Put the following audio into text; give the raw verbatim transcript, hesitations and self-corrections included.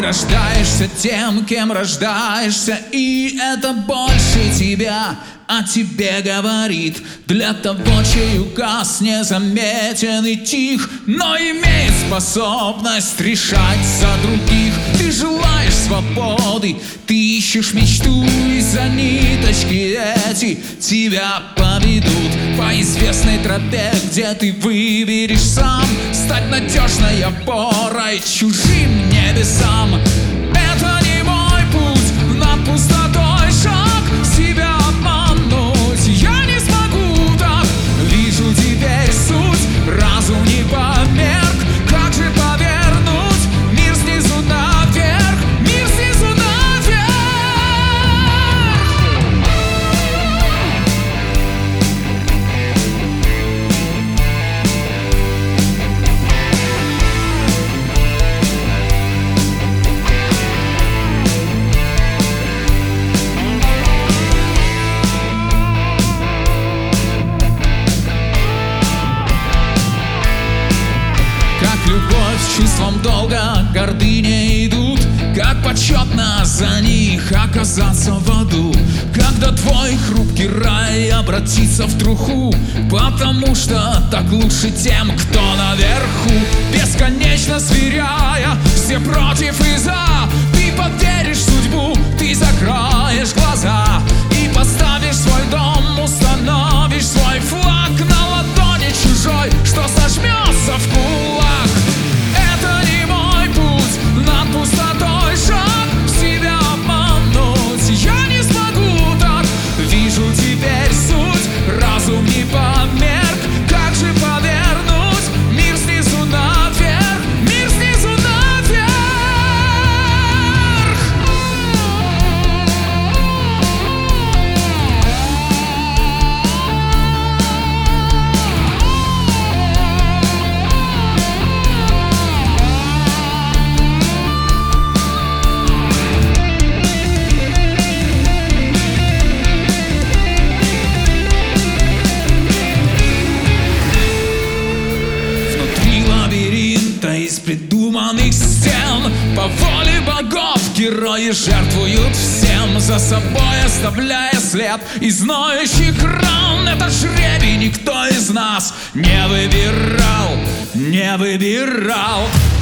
рождаешься тем, кем рождаешься, и это больше тебя о тебе говорит. Для того, чей указ незаметен и тих, но имеет способность решать за других. Ты желаешь свободы, ты ищешь мечту, и за ниточки эти тебя поведут по известной тропе, где ты выберешь сам стать надежной опорой чужим небесам. Это не мой путь, над пустотой шаг, себя обмануть я не смогу так. Вижу теперь суть, разум не померк. Как же повернуть мир снизу наверх, мир снизу наверх? Как любовь с чувством долга, гордыня идут, как почетно за них оказаться в аду, когда твой хрупкий рай обратится в труху, потому что так лучше тем, кто наверху. Бесконечно сверяя все против и за, ты поверишь в судьбу, ты закроешь глаза и поставишь свой дом, установишь свой флаг на ладони чужой, что сожмется в кулак. Это не мой путь, над пустотой шаг, себя обмануть я не смогу так. Вижу теперь суть, разум не померк. Как же повернуть мир снизу наверх, мир снизу наверх? Из придуманных стен по воле богов герои жертвуют всем, за собой оставляя след из ноющих ран. Этот жребий никто из нас не выбирал, не выбирал.